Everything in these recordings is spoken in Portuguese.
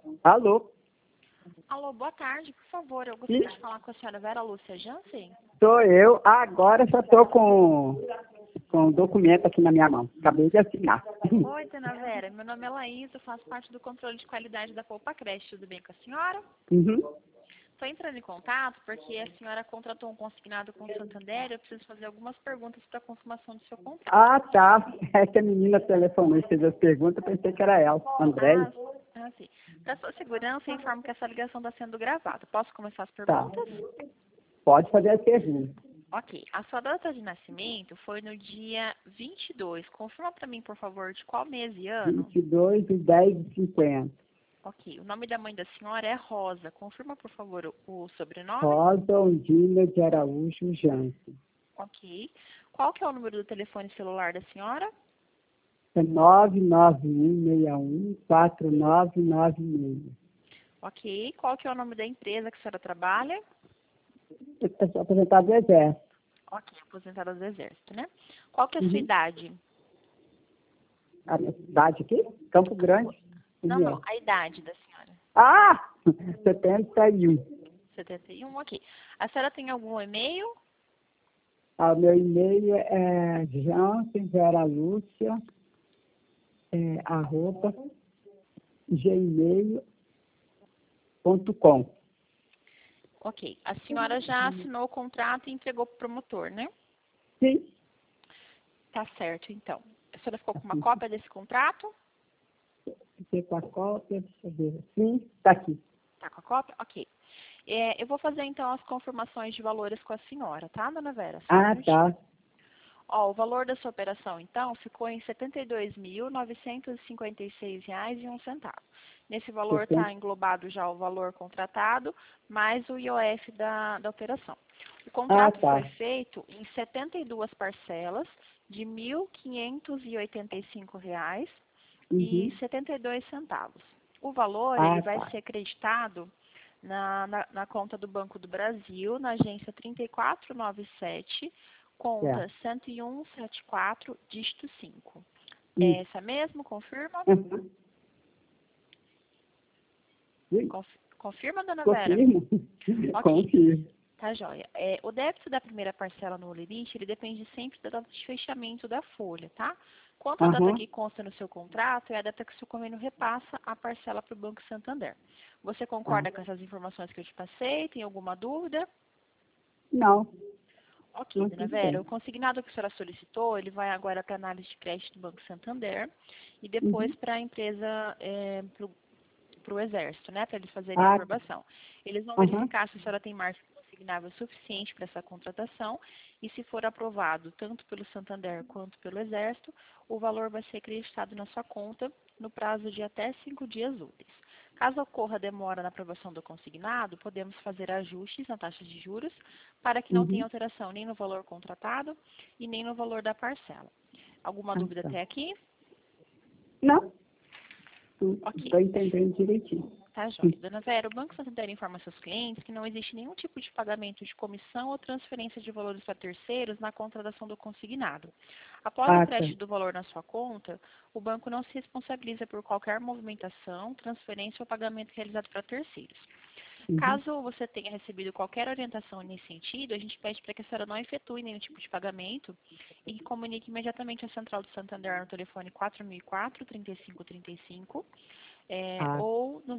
Alô? Alô, boa tarde, por favor. Eu Sim? gostaria de falar com a senhora Vera Lúcia Jansen. Sou eu. Agora só estou com o documento aqui na minha mão. Acabei de assinar. Oi, dona Vera. Meu nome é Laís, eu faço parte do controle de qualidade da Poupa Creche. Tudo bem com a senhora? Uhum. Estou entrando em contato porque a senhora contratou um consignado com o Santander. Eu preciso fazer algumas perguntas para a consumação do seu contrato. Ah, tá. É que a menina telefonou e fez as perguntas, eu pensei que era ela, André. Sim. Para sua segurança, eu informo que essa ligação está sendo gravada. Posso começar as Tá. perguntas? Pode fazer as perguntas. Ok. A sua data de nascimento foi no dia 22. Confirma para mim, por favor, de qual mês e ano? 22/10/50. Ok. O nome da mãe da senhora é Rosa. Confirma, por favor, o sobrenome. Rosa Ondina de Araújo Jansen. Ok. Qual que é o número do telefone celular da senhora? É 991614996. Ok. Qual que é o nome da empresa que a senhora trabalha? Eu sou aposentado do Exército. Ok. Aposentada do Exército, né? Qual que é a sua Uhum. idade? A minha cidade aqui? Campo Grande. Não. A idade da senhora. Ah! 71. 71, ok. A senhora tem algum e-mail? O meu e-mail é jansenveralúcia, arroba, gmail.com. Ok. A senhora já assinou o contrato e entregou para o promotor, né? Sim. Tá certo, então. A senhora ficou com uma cópia desse contrato? Fiquei com a cópia, deixa eu ver. Sim, está aqui. Tá com a cópia? Ok. Eu vou fazer, então, as confirmações de valores com a senhora, tá, dona Vera? Só um Ah, minutinho. tá. Ó, o valor da sua operação, então, ficou em R$ 72.956,01. Nesse valor está englobado já o valor contratado, mais o IOF da operação. O Ah, contrato foi tá. feito em 72 parcelas de R$ 1.585,72. O valor ele Ah, vai tá. ser creditado na conta do Banco do Brasil, na agência 3497, conta Certo. 10174, dígito 5. É Isso. essa mesmo? Confirma? Uhum. Sim. Confirma, dona Vera? Confirmo. Ok, Confirmo. tá joia. O débito da primeira parcela no limite, ele depende sempre da data de fechamento da folha, tá? Quanto à data Aham. que consta no seu contrato, é a data que o seu convênio repassa a parcela para o Banco Santander. Você Tá. concorda com essas informações que eu te passei? Tem alguma dúvida? Não, Ok, não, dona tudo Vera, bem. o consignado que a senhora solicitou, ele vai agora para análise de crédito do Banco Santander e depois Uhum. para a empresa, para o Exército, né, para eles fazerem a Ah, aprovação. Eles vão aham. verificar se a senhora tem margem consignável suficiente para essa contratação e se for aprovado tanto pelo Santander quanto pelo Exército, o valor vai ser acreditado na sua conta no prazo de até 5 dias úteis. Caso ocorra demora na aprovação do consignado, podemos fazer ajustes na taxa de juros para que não tenha Uhum. alteração nem no valor contratado e nem no valor da parcela. Alguma Ah, dúvida tá. até aqui? Não, Ok. estou entendendo direitinho. Tá, joia. Dona Vera, o Banco Santander informa seus clientes que não existe nenhum tipo de pagamento de comissão ou transferência de valores para terceiros na contratação do consignado. Após o Ah, tá. crédito do valor na sua conta, o banco não se responsabiliza por qualquer movimentação, transferência ou pagamento realizado para terceiros. Uhum. Caso você tenha recebido qualquer orientação nesse sentido, a gente pede para que a senhora não efetue nenhum tipo de pagamento e que comunique imediatamente a Central do Santander no telefone 4004-3535 Ah, ou no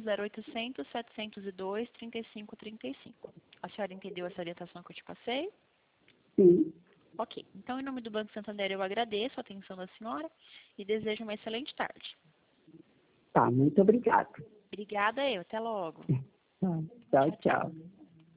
0800-702-3535. A senhora entendeu essa orientação que eu te passei? sim. Ok. Então, em nome do Banco Santander, eu agradeço a atenção da senhora e desejo uma excelente tarde. Tá, muito obrigado. Obrigada, eu. Até logo. Tá, tchau, Tchau, tchau. tchau.